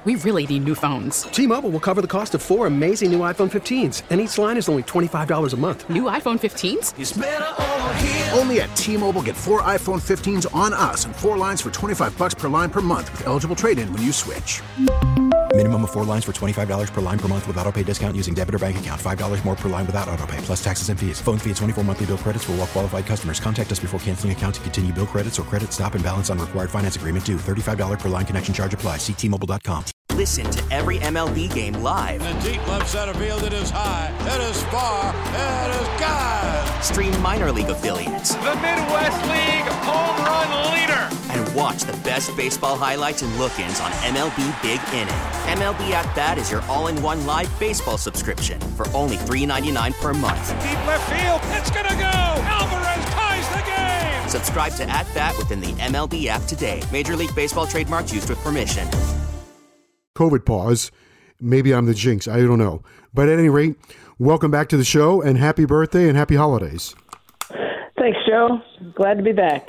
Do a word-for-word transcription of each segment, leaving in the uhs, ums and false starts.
We really need new phones. T-Mobile will cover the cost of four amazing new iPhone fifteens, and each line is only twenty-five dollars a month. New iPhone fifteens? It's better over here. Only at T-Mobile, get four iPhone fifteens on us and four lines for twenty-five dollars per line per month with eligible trade-in when you switch. Minimum of four lines for twenty-five dollars per line per month with autopay discount using debit or bank account. five dollars more per line without autopay, plus taxes and fees. Phone fee at twenty-four monthly bill credits for well-qualified customers. Contact us before canceling account to continue bill credits or credit stop and balance on required finance agreement due. thirty-five dollars per line connection charge applies. See T Mobile dot com. Listen to every M L B game live. In the deep left center field, it is high, it is far, it is gone. Stream minor league affiliates. The Midwest League home run leader. And watch the best baseball highlights and look-ins on M L B Big Inning. M L B At Bat is your all-in-one live baseball subscription for only three dollars and ninety-nine cents per month. Deep left field, it's gonna go. Alvarez ties the game. Subscribe to At Bat within the M L B app today. Major League Baseball trademarks used with permission. COVID pause. Maybe I'm the jinx. I don't know. But at any rate, welcome back to the show and happy birthday and happy holidays. Thanks, Joe. Glad to be back.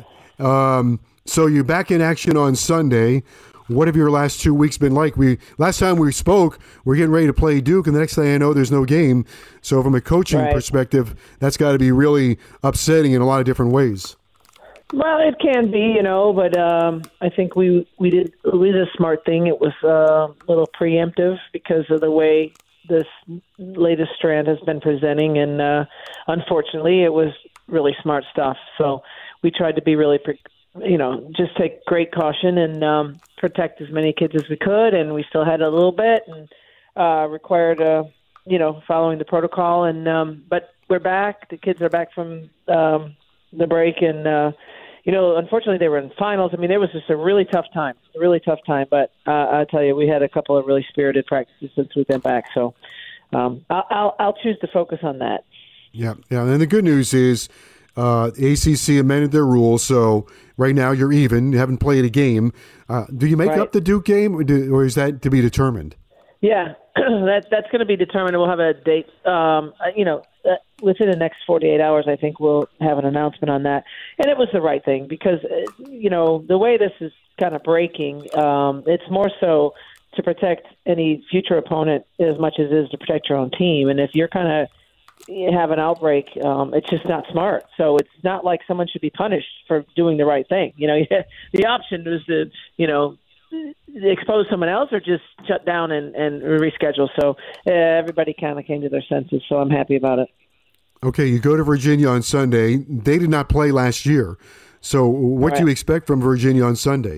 Um, so you're back in action on Sunday. What have your last two weeks been like? We last time we spoke, we're getting ready to play Duke, and the next thing I know, there's no game. So from a coaching right. perspective, that's got to be really upsetting in a lot of different ways. Well, it can be, you know, but um, I think we we did we did a smart thing. It was uh, a little preemptive because of the way this latest strand has been presenting, and uh, unfortunately, it was really smart stuff. So we tried to be really, pre- you know, just take great caution and um, protect as many kids as we could, and we still had a little bit and uh, required, uh, you know, following the protocol. And um, but we're back. The kids are back from um, the break, and uh, you know, unfortunately, they were in finals. I mean, it was just a really tough time, a really tough time. But uh, I'll tell you, we had a couple of really spirited practices since we've been back. So um, I'll, I'll, I'll choose to focus on that. Yeah, yeah. And the good news is uh, A C C amended their rules, so right now you're even. You haven't played a game. Uh, do you make right. up the Duke game, or, do, or is that to be determined? Yeah, that that's going to be determined. We'll have a date. Um, you know, uh, within the next forty-eight hours, I think we'll have an announcement on that. And it was the right thing because, uh, you know, the way this is kind of breaking, um, it's more so to protect any future opponent as much as it is to protect your own team. And if you're kind of you have an outbreak, um, it's just not smart. So it's not like someone should be punished for doing the right thing. You know, the option is to, you know, expose someone else or just shut down and, and reschedule. So uh, everybody kind of came to their senses, so I'm happy about it. Okay, you go to Virginia on Sunday. They did not play last year. So what right. do you expect from Virginia on Sunday?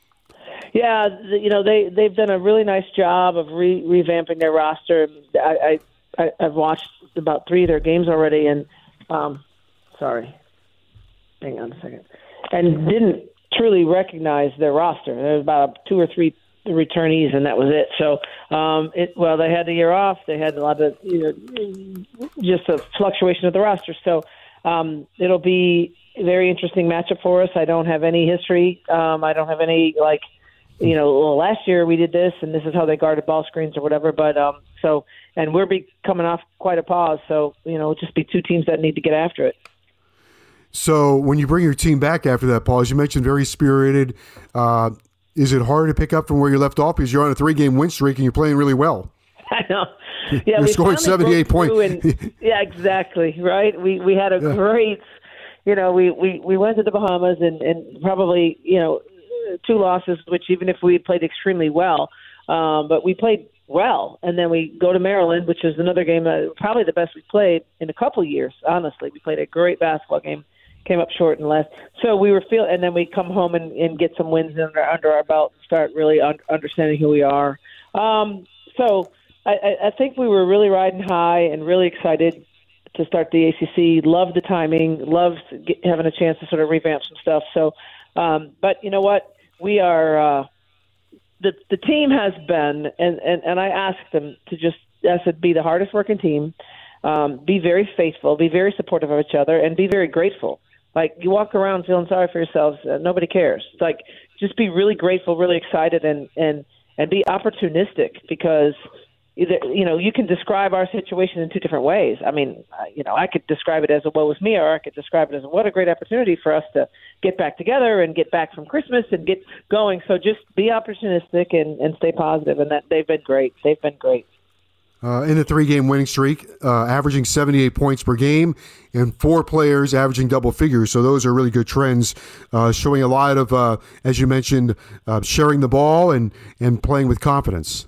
Yeah, you know, they, they've done a really nice job of re- revamping their roster. I, I, I've watched about three of their games already, and um, sorry, hang on a second, and didn't truly recognize their roster. There was about two or three returnees, and that was it. So, um, it, well, they had the year off. They had a lot of, you know, just a fluctuation of the roster. So um, it'll be a very interesting matchup for us. I don't have any history. Um, I don't have any, like, you know, well, last year we did this, and this is how they guarded ball screens or whatever. But um, so, and we're be coming off quite a pause. So, you know, it'll just be two teams that need to get after it. So when you bring your team back after that pause, you mentioned very spirited. Uh, is it hard to pick up from where you left off because you're on a three-game win streak and you're playing really well? I know. Yeah, you're we scoring seventy-eight points. And, yeah, exactly. Right. We we had a yeah. great. You know, we, we, we went to the Bahamas and, and probably you know two losses, which even if we had played extremely well, um, but we played well, and then we go to Maryland, which is another game, uh, probably the best we played in a couple years. Honestly, we played a great basketball game. Came up short in last. So we were feel, and then we come home and, and get some wins under, under our belt and start really un- understanding who we are. Um, so I, I think we were really riding high and really excited to start the A C C. Loved the timing. Loved get, having a chance to sort of revamp some stuff. So, um, but you know what? We are uh, the the team has been, and, and, and I asked them to just, I said, be the hardest working team, um, be very faithful, be very supportive of each other, and be very grateful. Like, you walk around feeling sorry for yourselves, uh, nobody cares. It's like, just be really grateful, really excited, and, and, and be opportunistic because either, you know, you can describe our situation in two different ways. I mean, uh, you know, I could describe it as a woe is me, or I could describe it as a, what a great opportunity for us to get back together and get back from Christmas and get going. So just be opportunistic and, and stay positive, and that they've been great. They've been great. Uh, in the three-game winning streak, uh, averaging seventy-eight points per game, and four players averaging double figures. So those are really good trends, uh, showing a lot of, uh, as you mentioned, uh, sharing the ball and, and playing with confidence.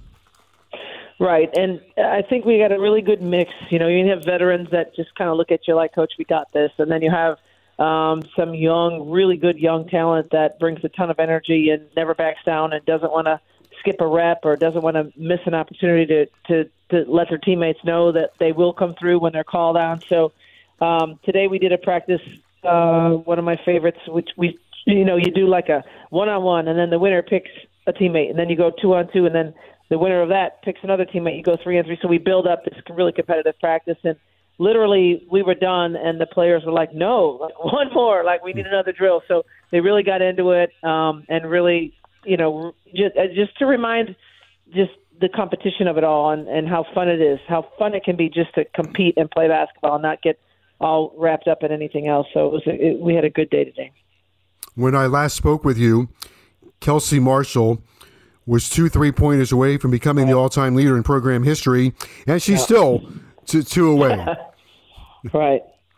Right, and I think we got a really good mix. You know, you have veterans that just kind of look at you like, Coach, we got this. And then you have um, some young, really good young talent that brings a ton of energy and never backs down and doesn't want to skip a rep or doesn't want to miss an opportunity to, to, to let their teammates know that they will come through when they're called on. So um, today we did a practice, uh, one of my favorites, which we, you know, you do like a one-on-one, and then the winner picks a teammate, and then you go two-on-two, and then the winner of that picks another teammate. You go three-on-three. So we build up this really competitive practice, and literally we were done, and the players were like, no, like, one more, like we need another drill. So they really got into it um, and really, you know, just, just to remind just the competition of it all and, and how fun it is, how fun it can be just to compete and play basketball and not get all wrapped up in anything else. So it was a, it, we had a good day today. When I last spoke with you, Kelsey Marshall was two three-pointers away from becoming the all-time leader in program history, and she's yeah. still two, two away. Right.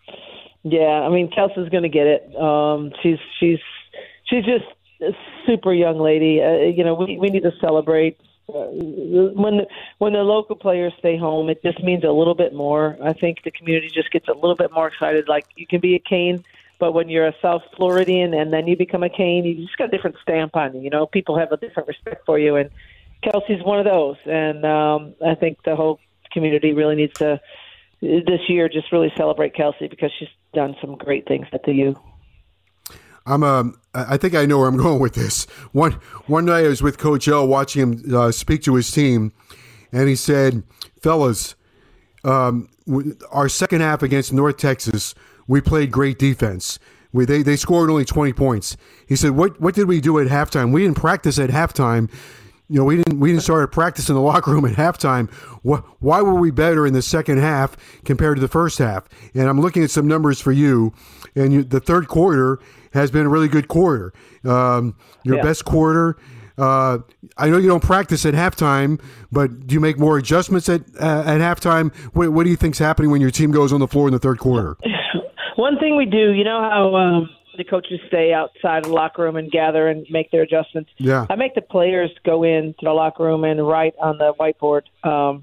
Yeah, I mean, Kelsey's going to get it. Um, she's she's she's just a super young lady. Uh, you know, we we need to celebrate. Uh, when the, when the local players stay home, it just means a little bit more. I think the community just gets a little bit more excited. Like, you can be a Cane, but when you're a South Floridian and then you become a Cane, you just got a different stamp on you. You know, people have a different respect for you, and Kelsey's one of those. And um, I think the whole community really needs to, this year, just really celebrate Kelsey because she's done some great things at the U. I'm um, I think I know where I'm going with this. One one night I was with Coach L watching him uh, speak to his team, and he said, fellas, um, our second half against North Texas, we played great defense. We, they, they scored only twenty points. He said, what what did we do at halftime? We didn't practice at halftime. You know, we didn't we didn't start practice in the locker room at halftime. Why, why were we better in the second half compared to the first half? And I'm looking at some numbers for you, and you, the third quarter has been a really good quarter. Um, your yeah. best quarter. Uh, I know you don't practice at halftime, but do you make more adjustments at uh, at halftime? What, what do you think's happening when your team goes on the floor in the third quarter? One thing we do, you know how um, the coaches stay outside of the locker room and gather and make their adjustments? Yeah. I make the players go into the locker room and write on the whiteboard um,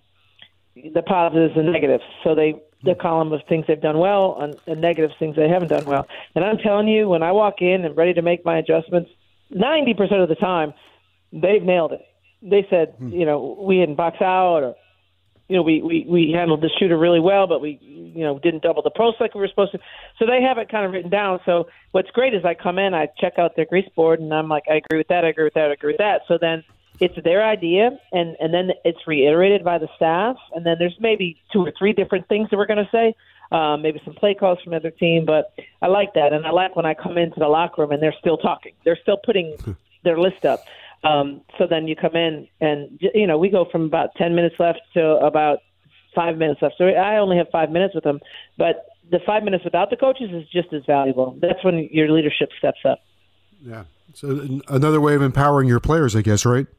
the positives and negatives. So they the column of things they've done well and, and negative things they haven't done well. And I'm telling you, when I walk in and ready to make my adjustments, ninety percent of the time, they've nailed it. They said, hmm. you know, we didn't box out, or, you know, we, we, we handled the shooter really well, but we, you know, didn't double the post like we were supposed to. So they have it kind of written down. So what's great is I come in, I check out their grease board, and I'm like, I agree with that, I agree with that, I agree with that. So then it's their idea, and, and then it's reiterated by the staff, and then there's maybe two or three different things that we're going to say, um, maybe some play calls from another team, but I like that. And I like when I come into the locker room and they're still talking. They're still putting their list up. Um, so then you come in and, you know, we go from about ten minutes left to about five minutes left. So I only have five minutes with them, but the five minutes without the coaches is just as valuable. That's when your leadership steps up. Yeah. So another way of empowering your players, I guess, right?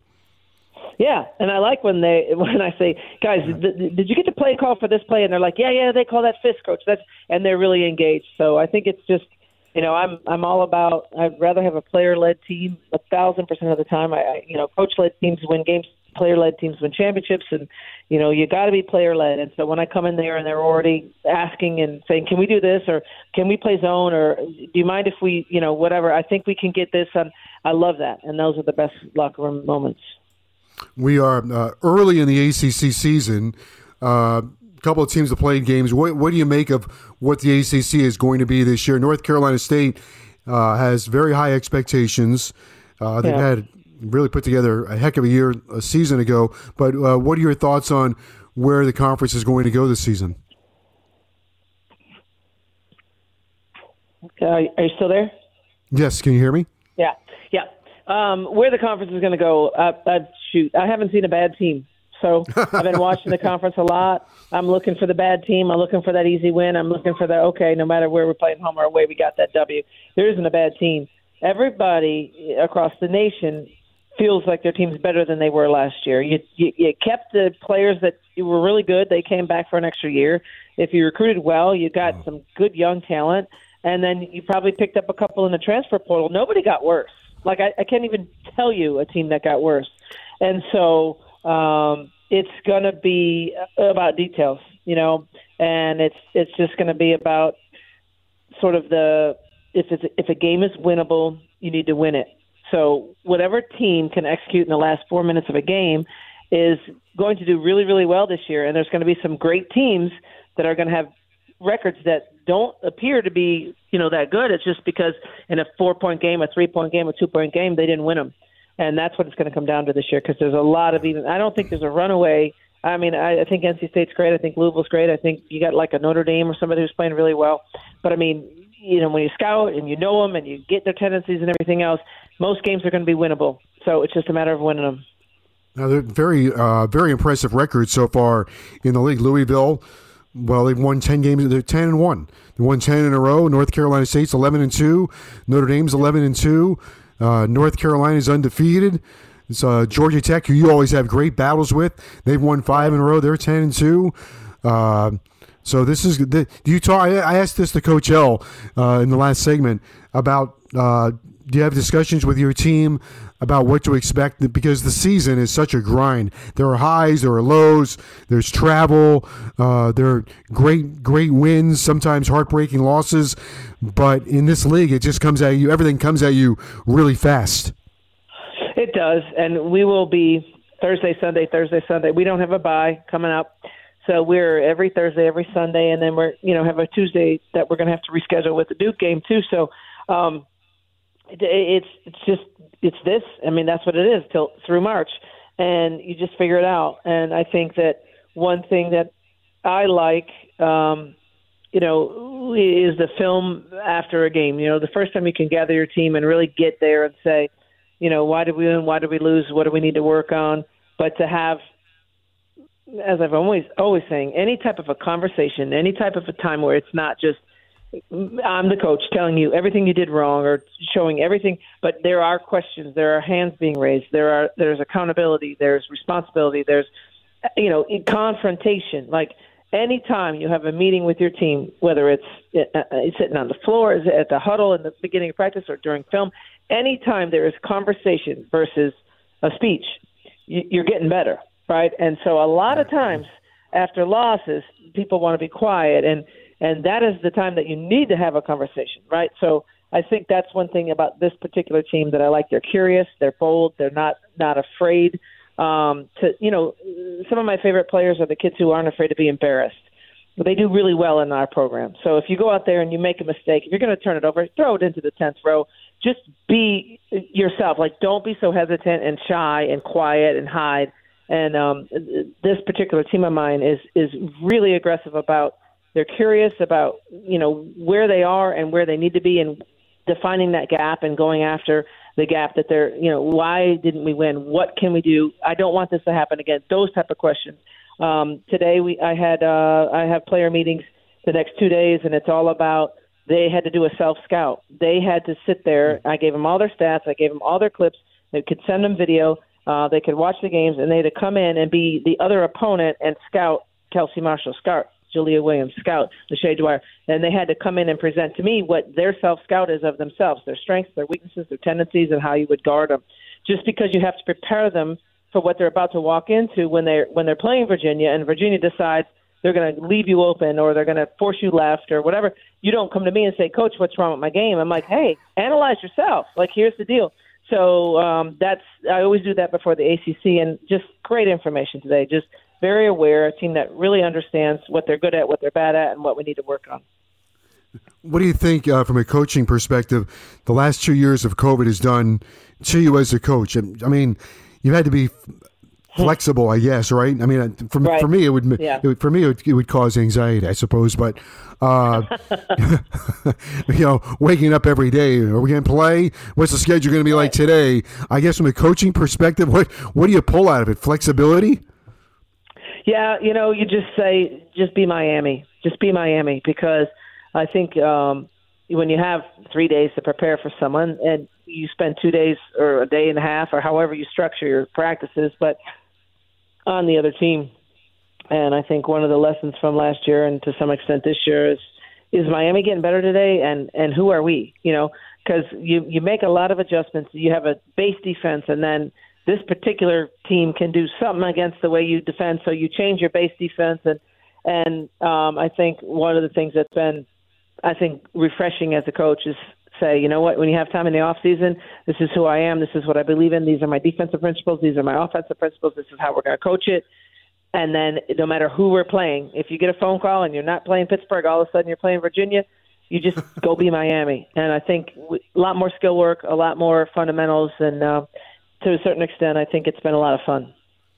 Yeah, and I like when they when I say, guys, th- did you get the play call for this play? And they're like, yeah, yeah, they call that fist, coach. That's and they're really engaged. So I think it's just, you know, I'm I'm all about. I'd rather have a player-led team a thousand percent of the time. I, I you know, coach-led teams win games, player-led teams win championships, and you know, you got to be player-led. And so when I come in there and they're already asking and saying, can we do this, or can we play zone, or do you mind if we, you know, whatever? I think we can get this. And I love that, and those are the best locker room moments. We are uh, early in the A C C season. Uh, a couple of teams have played games. What, what do you make of what the A C C is going to be this year? North Carolina State uh, has very high expectations. Uh, they've yeah. had really put together a heck of a year a season ago. But uh, what are your thoughts on where the conference is going to go this season? Uh, are you still there? Yes. Can you hear me? Yeah. Yeah. Um, where the conference is going to go, uh, uh, shoot, I haven't seen a bad team So I've been watching the conference a lot. I'm looking for the bad team. I'm looking for that easy win. I'm looking for the, okay, no matter where we're playing home or away, we got that W. There isn't a bad team. Everybody across the nation feels like their team's better than they were last year. You, you, you kept the players that were really good. They came back for an extra year. If you recruited well, you got some good young talent, and then you probably picked up a couple in the transfer portal. Nobody got worse. Like, I, I can't even tell you a team that got worse. And so um, it's going to be about details, you know, and it's it's just going to be about sort of the if it's if a game is winnable, you need to win it. So whatever team can execute in the last four minutes of a game is going to do really, really well this year. And there's going to be some great teams that are going to have records that don't appear to be, you know, that good. It's just because in a four-point game, a three-point game, a two-point game, they didn't win them. And that's what it's going to come down to this year, because there's a lot of even – I don't think there's a runaway. I mean, I, I think N C State's great. I think Louisville's great. I think you got like a Notre Dame or somebody who's playing really well. But, I mean, you know, when you scout and you know them and you get their tendencies and everything else, most games are going to be winnable. So it's just a matter of winning them. Now, they're very, uh, very impressive records so far in the league. Louisville, well, they've won ten games. They're ten and one. They won ten in a row. North Carolina State's eleven and two. Notre Dame's eleven and two. Uh, North Carolina's undefeated. It's uh, Georgia Tech, who you always have great battles with. They've won five in a row. They're ten and two. Uh, so this is. Do you talk? I asked this to Coach L uh, in the last segment about. Uh, do you have discussions with your team about what to expect? Because the season is such a grind. There are highs, there are lows, there's travel, uh, there are great, great wins, sometimes heartbreaking losses. But in this league, it just comes at you. Everything comes at you really fast. It does, and we will be Thursday, Sunday, Thursday, Sunday. We don't have a bye coming up, so we're every Thursday, every Sunday, and then we're you know have a Tuesday that we're going to have to reschedule with the Duke game too. So. Um, It's it's just it's this. I mean, that's what it is till through March, and you just figure it out. And I think that one thing that I like, um, you know, is the film after a game. You know, the first time you can gather your team and really get there and say, you know, why did we win? Why did we lose? What do we need to work on? But to have, as I've always always saying, any type of a conversation, any type of a time where it's not just. I'm the coach telling you everything you did wrong or showing everything, but there are questions, there are hands being raised, there are there's accountability, there's responsibility, there's you know confrontation. Like anytime you have a meeting with your team, whether it's uh, sitting on the floor, is at the huddle in the beginning of practice or during film, anytime there is conversation versus a speech, you're getting better, right? And so a lot of times after losses, people want to be quiet and. And that is the time that you need to have a conversation, right? So I think that's one thing about this particular team that I like. They're curious, they're bold, they're not not afraid um, to, you know, some of my favorite players are the kids who aren't afraid to be embarrassed. They do really well in our program. So if you go out there and you make a mistake, if you're going to turn it over, throw it into the tenth row. Just be yourself. Like, don't be so hesitant and shy and quiet and hide. And um, this particular team of mine is is really aggressive about. They're curious about, you know, where they are and where they need to be and defining that gap and going after the gap that they're, you know, why didn't we win? What can we do? I don't want this to happen again. Those type of questions. Um, today we, I had, uh, I have player meetings the next two days and it's all about, they had to do a self-scout. They had to sit there. I gave them all their stats. I gave them all their clips. They could send them video. Uh, they could watch the games and they had to come in and be the other opponent and scout Kelsey Marshall, scout Julia Williams, scout Lachey Dwyer, and they had to come in and present to me what their self-scout is of themselves, their strengths, their weaknesses, their tendencies, and how you would guard them. Just because you have to prepare them for what they're about to walk into when they're when they're playing Virginia, and Virginia decides they're going to leave you open or they're going to force you left or whatever, you don't come to me and say, Coach, what's wrong with my game? I'm like, hey, analyze yourself. Like, here's the deal. So um, that's I always do that before the A C C, and just great information today. Just very aware, a team that really understands what they're good at, what they're bad at, and what we need to work on. What do you think, uh, from a coaching perspective, the last two years of COVID has done to you as a coach? I mean, you had to be flexible, I guess, right? I mean, for, right. for me, it would, yeah. it would for me it would, it would cause anxiety, I suppose. But uh, you know, waking up every day, are we going to play? What's the schedule going to be right. like today? I guess from a coaching perspective, what what do you pull out of it? Flexibility? Yeah, you know, you just say, just be Miami. Just be Miami, because I think um, when you have three days to prepare for someone and you spend two days or a day and a half or however you structure your practices, but on the other team. And I think one of the lessons from last year and to some extent this year is, is Miami getting better today? And, and who are we? You know, because you, you make a lot of adjustments. You have a base defense, and then this particular team can do something against the way you defend. So you change your base defense. And, and um, I think one of the things that's been, I think, refreshing as a coach is say, you know what, when you have time in the off season, this is who I am. This is what I believe in. These are my defensive principles. These are my offensive principles. This is how we're going to coach it. And then no matter who we're playing, if you get a phone call and you're not playing Pittsburgh, all of a sudden you're playing Virginia, you just go be Miami. And I think a lot more skill work, a lot more fundamentals, and uh, to a certain extent, I think it's been a lot of fun.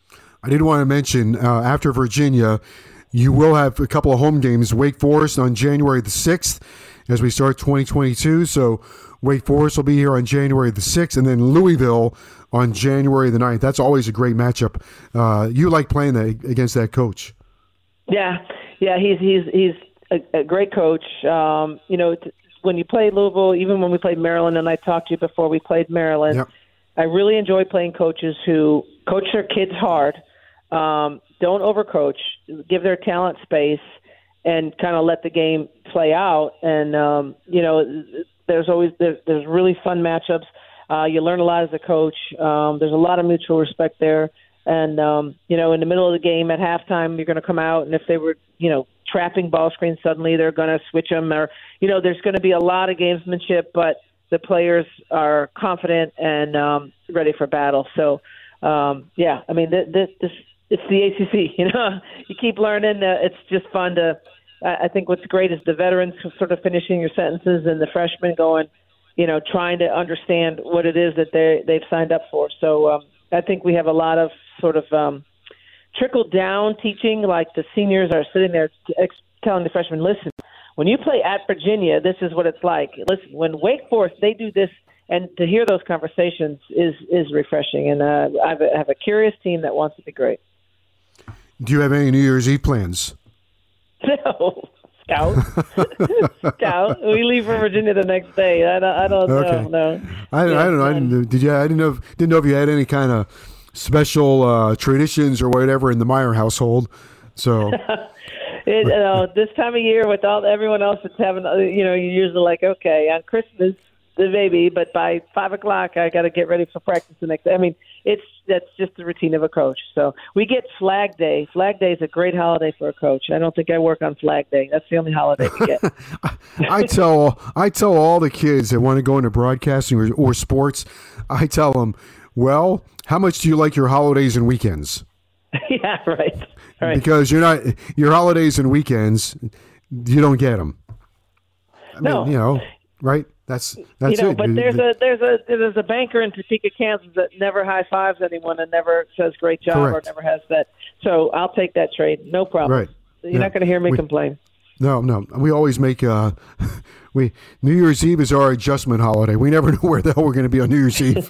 I did want to mention, uh, after Virginia, you will have a couple of home games. Wake Forest on January the sixth as we start twenty twenty-two. So Wake Forest will be here on January the sixth, and then Louisville on January the ninth. That's always a great matchup. Uh, you like playing that, against that coach. Yeah, yeah, he's he's he's a, a great coach. Um, you know, t- when you play Louisville, even when we played Maryland, and I talked to you before we played Maryland, yep. I really enjoy playing coaches who coach their kids hard, um, don't overcoach, give their talent space, and kind of let the game play out. And, um, you know, there's always there's, there's really fun matchups. Uh, you learn a lot as a coach. Um, there's a lot of mutual respect there. And, um, you know, in the middle of the game at halftime, you're going to come out, and if they were, you know, trapping ball screens, suddenly they're going to switch them. Or, you know, there's going to be a lot of gamesmanship, but the players are confident and um, ready for battle. So, um, yeah, I mean, this, this, this it's the A C C. You know, you keep learning. Uh, it's just fun to. I think what's great is the veterans sort of finishing your sentences and the freshmen going, you know, trying to understand what it is that they they've signed up for. So um, I think we have a lot of sort of um, trickle down teaching. Like the seniors are sitting there ex- telling the freshmen, listen, when you play at Virginia, this is what it's like. Listen, when Wake Forest, they do this, and to hear those conversations is is refreshing. And uh, I have a, I have a curious team that wants to be great. Do you have any New Year's Eve plans? No, Scout. Scout. We leave for Virginia the next day. I don't. I don't okay. know. No. I, yeah, I don't know. I didn't. Did you? I didn't know. If, didn't know if you had any kind of special uh, traditions or whatever in the Meyer household. So. It, you know, this time of year with all everyone else that's having, you know, you're usually like, okay, on Christmas, the baby, but by five o'clock, I got to get ready for practice the next day. I mean, it's that's just the routine of a coach. So we get Flag Day. Flag Day is a great holiday for a coach. I don't think I work on Flag Day. That's the only holiday we get. I tell I tell all the kids that want to go into broadcasting or, or sports, I tell them, well, how much do you like your holidays and weekends? Yeah, right. Right. Because you're not your holidays and weekends, you don't get them. I no, mean, you know, right? That's that's you know, it. But there's a there's a there's a banker in Topeka, Kansas that never high fives anyone and never says great job Correct. or never has that. So I'll take that trade, no problem. Right. You're yeah. not going to hear me we, complain. No, no. We always make uh, we New Year's Eve is our adjustment holiday. We never know where the hell we're going to be on New Year's Eve.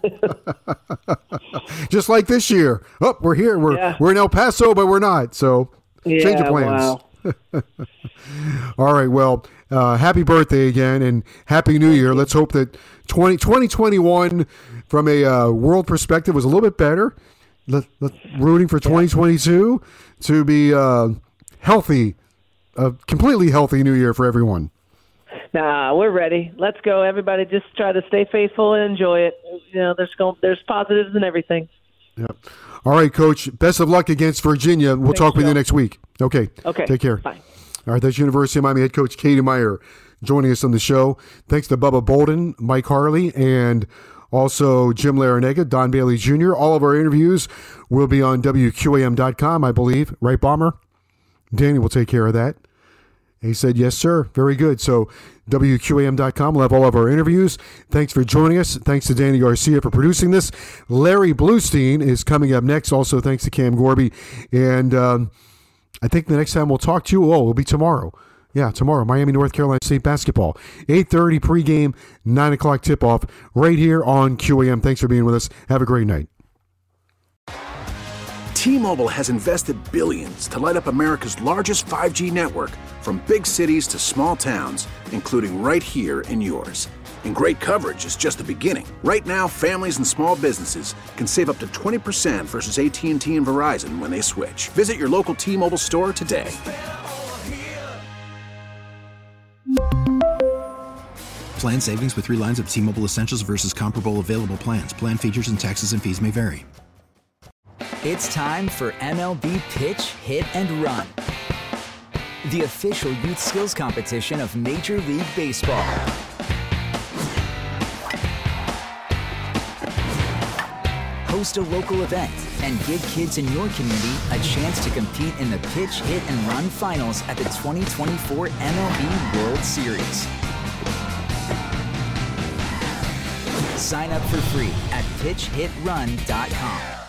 Just like this year. Oh, we're here. We're yeah. we're in El Paso, but we're not. So yeah, change of plans. Wow. All right. Well, uh, happy birthday again and happy New Year. Let's hope that twenty, twenty twenty-one from a uh, world perspective was a little bit better. Let, let, rooting for twenty twenty-two to be uh, healthy. A completely healthy New Year for everyone. Nah, we're ready. Let's go, everybody. Just try to stay faithful and enjoy it. You know, there's going, there's positives in everything. Yep. All right, Coach. Best of luck against Virginia. We'll Thanks, talk with Joe. you next week. Okay. Okay. Take care. Bye. All right. That's University of Miami head coach Katie Meyer joining us on the show. Thanks to Bubba Bolden, Mike Harley, and also Jim Larinaga, Don Bailey Junior All of our interviews will be on W Q A M dot com, I believe. Right, Bomber? Danny will take care of that. He said, yes, sir. Very good. So W Q A M dot com will have all of our interviews. Thanks for joining us. Thanks to Danny Garcia for producing this. Larry Bluestein is coming up next. Also, thanks to Cam Gorby. And um, I think the next time we'll talk to you, oh, it'll be tomorrow. Yeah, tomorrow, Miami, North Carolina State basketball. eight thirty pregame, nine o'clock tip-off right here on Q A M. Thanks for being with us. Have a great night. T-Mobile has invested billions to light up America's largest five G network, from big cities to small towns, including right here in yours. And great coverage is just the beginning. Right now, families and small businesses can save up to twenty percent versus A T and T and Verizon when they switch. Visit your local T-Mobile store today. Plan savings with three lines of T-Mobile Essentials versus comparable available plans. Plan features and taxes and fees may vary. It's time for M L B Pitch, Hit, and Run, the official youth skills competition of Major League Baseball. Host a local event and give kids in your community a chance to compete in the Pitch, Hit, and Run finals at the twenty twenty-four M L B World Series. Sign up for free at pitch hit run dot com.